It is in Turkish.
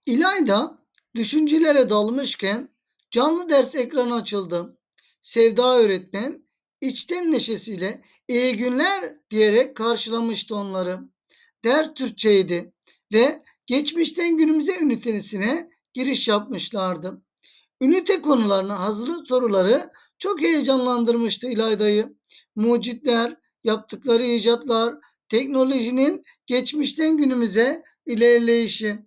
İlayda düşüncelere dalmışken canlı ders ekranı açıldı. Sevda öğretmen içten neşesiyle iyi günler diyerek karşılamıştı onları. Ders Türkçeydi ve geçmişten günümüze ünitesine giriş yapmışlardı. Ünite konularına hazırlık soruları çok heyecanlandırmıştı İlayda'yı. Mucitler, yaptıkları icatlar, teknolojinin geçmişten günümüze ilerleyişi